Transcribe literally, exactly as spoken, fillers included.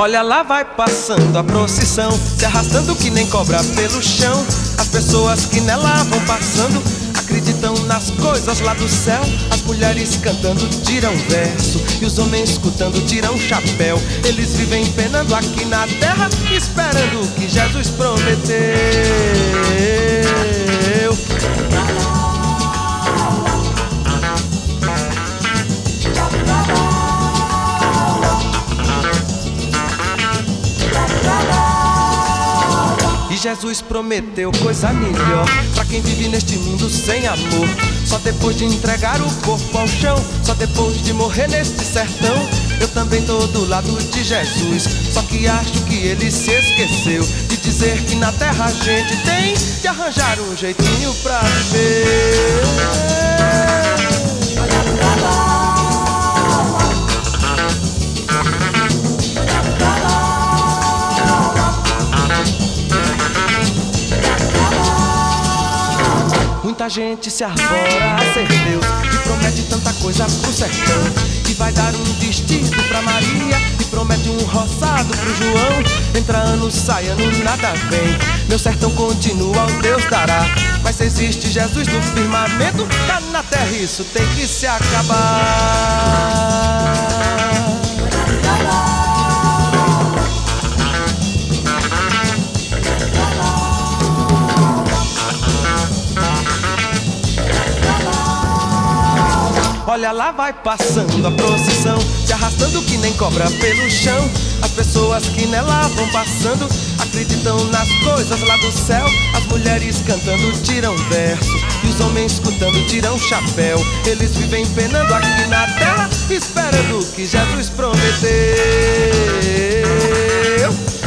Olha lá vai passando a procissão, se arrastando que nem cobra pelo chão. As pessoas que nela vão passando acreditam nas coisas lá do céu. As mulheres cantando tiram verso e os homens escutando tiram chapéu. Eles vivem penando aqui na terra, esperando o que Jesus prometeu. E Jesus prometeu coisa melhor pra quem vive neste mundo sem amor. Só depois de entregar o corpo ao chão, só depois de morrer neste sertão. Eu também tô do lado de Jesus, só que acho que ele se esqueceu de dizer que na terra a gente tem de arranjar um jeitinho pra viver. Muita gente se arvora a ser Deus e promete tanta coisa pro sertão, que vai dar um vestido pra Maria e promete um roçado pro João. Entra ano, sai ano, nada vem, meu sertão continua, o Deus dará. Mas se existe Jesus no firmamento, cá na terra isso tem que se acabar. Olha lá vai passando a procissão, se arrastando que nem cobra pelo chão. As pessoas que nela vão passando acreditam nas coisas lá do céu. As mulheres cantando tiram verso e os homens escutando tiram chapéu. Eles vivem penando aqui na terra, esperando o que Jesus prometeu.